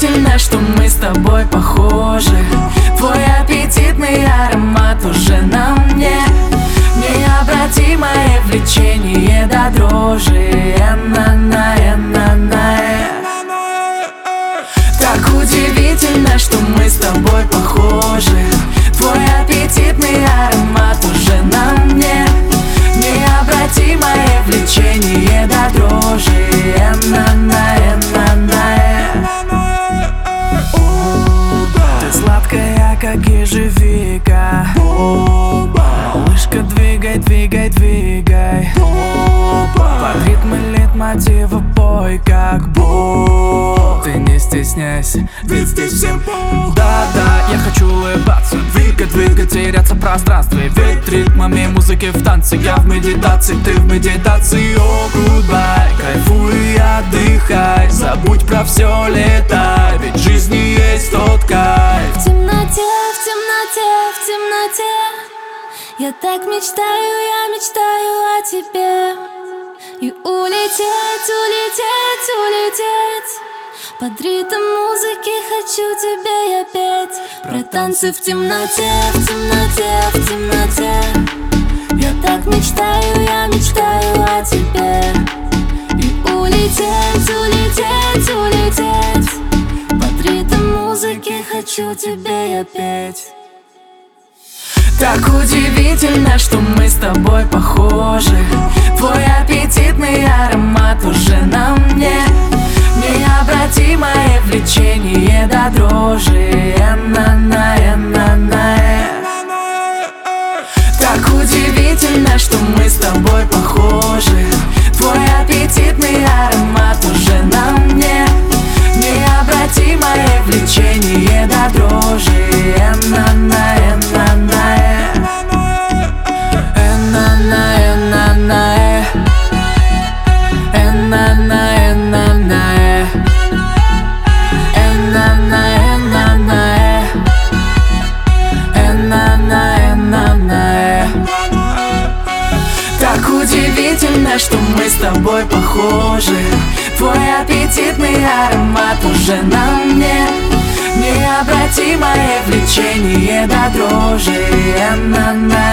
удивительно, что мы с тобой похожи. Твой аппетитный аромат уже на мне. Необратимое влечение до дрожи. Так удивительно, что мы с тобой похожи. Твой аппетитный аромат уже на мне. Необратимое влечение до дрожи. Ты сладкая, как ежевика. Малышка, двигай, двигай, двигай. Под ритмы лейтмотива пой, как Бог. Ты не стесняйся, ведь здесь всем пол. Да-да, я хочу улыбаться, двигать, двигать, теряться в пространстве. Ведь ритмами музыки в танце. Я в медитации, ты в медитации. О, goodbye, кайфуй и отдыхай. Забудь про все, летай, ведь в жизни есть тот кайф. В темноте, в темноте, в темноте я так мечтаю, я мечтаю о тебе. И улететь, улететь, улететь. Под ритм музыки хочу тебе я петь. Про танцы в темноте, в темноте, в темноте я так мечтаю, я мечтаю о тебе. И улететь, улететь, улететь. Под ритм музыки хочу тебе я петь. Так удивительно, что мы с тобой похожи. Твой аппетитный аромат уже на мне. Необратимое влечение до дрожи. Так удивительно, что мы с тобой похожи. Твой аппетитный аромат уже на мне. Необратимое влечение до дрожи. Так удивительно, что мы с тобой похожи. Твой аппетитный аромат уже на мне. Необратимое влечение до дрожи.